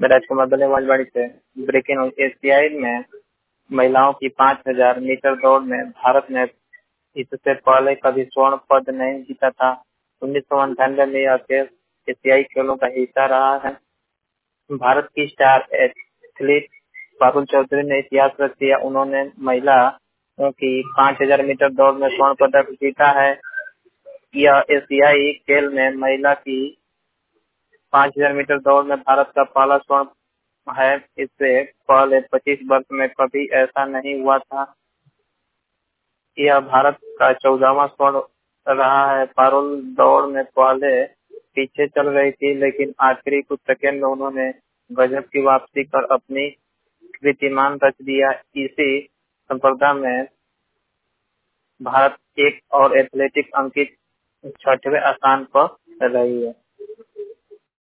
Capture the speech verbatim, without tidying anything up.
राजकुमार बल्लेबाज बाड़ी से ब्रेकिंग न्यूज। एशियाई में महिलाओं की पाँच हजार मीटर दौड़ में भारत ने इससे पहले कभी स्वर्ण पद नहीं जीता था। उन्नीस सौ अंठानवे में यह खेल एशियाई खेलों का हिस्सा रहा है। भारत की स्टार एथलीट पारुल चौधरी ने इतिहास रच दिया। उन्होंने महिलाओं की पाँच हजार मीटर दौड़ में स्वर्ण पदक जीता है। यह एशियाई खेल में महिला की पाँच हजार मीटर दौड़ में भारत का पहला स्वर्ण है। इससे पहले पच्चीस वर्ष में कभी ऐसा नहीं हुआ था। यह भारत का चौदहवां स्वर्ण रहा है। पारुल दौड़ में पहले पीछे चल रही थी, लेकिन आखिरी कुछ सेकंड में उन्होंने गजब की वापसी कर अपनी कीर्तिमान रच दिया। इसी संप्रदा में भारत एक और एथलेटिक अंकित छठवें स्थान पर रही है।